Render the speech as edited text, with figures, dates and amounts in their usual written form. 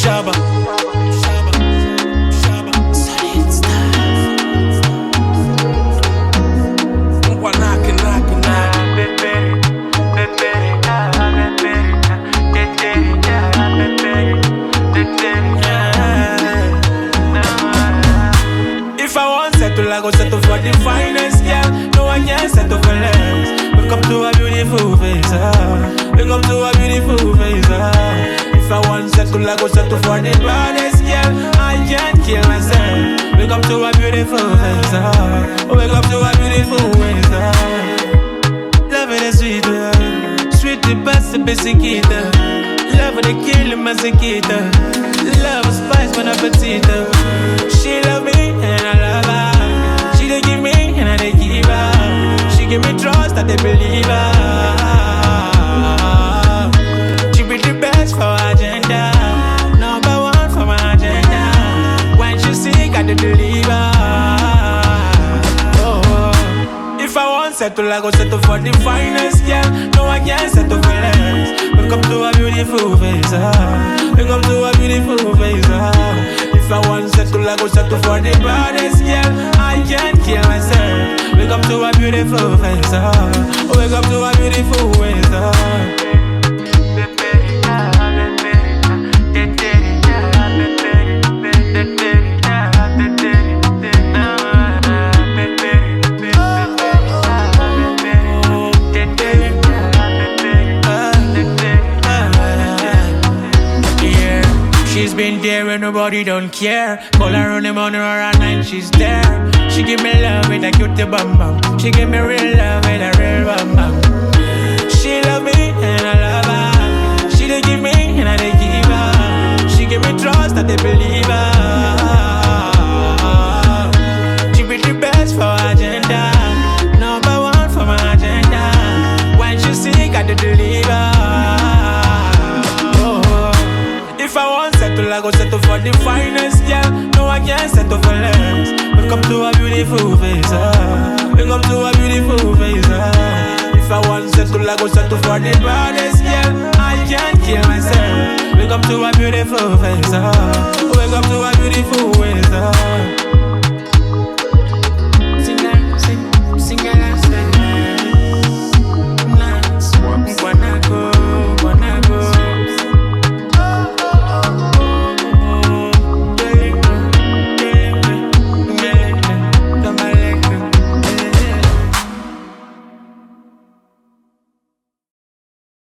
Shabba. Solid style. Knock. If I want settle, I go settle for the finest girl. No one can settle for less. We come to a beautiful face. We come to a beautiful face. If I want settle, I go settle for the baddest girl. I can't kill myself. We come to a beautiful face. We come to a beautiful ways. Love it is sweet, sweet the best, the basic. Love it, kill my sekita. Love is spice, but appetite. She love me and I love her. She dey give me and I dey give her. She give me trust that they believe her. She be the best for her agenda, number one for my agenda. When she sick, I dey deliver. If I want settle, I go settle for the finest girl. No one can settle for less. We come to a beautiful face. We come to a beautiful face. If I want settle, I go settle for the baddest girl. I can't kill myself. We come to a beautiful face. We come to a beautiful ways. She's been there and nobody don't care. Call her on the morning or at night, she's there. She give me love with a cute bum bum. She give me real love with a real bum bum. She love me and I love her. She dey give me and I dey give her. She give me trust that they believe her. She be the best for her agenda, number one for my agenda. When she sick, I dey deliver. If I want settle, I go settle for the finest girl. No one can settle for less. We come to a beautiful face. We come to a beautiful face. If I want settle, I go settle for the baddest girl. I can't kill myself. We come to a beautiful face.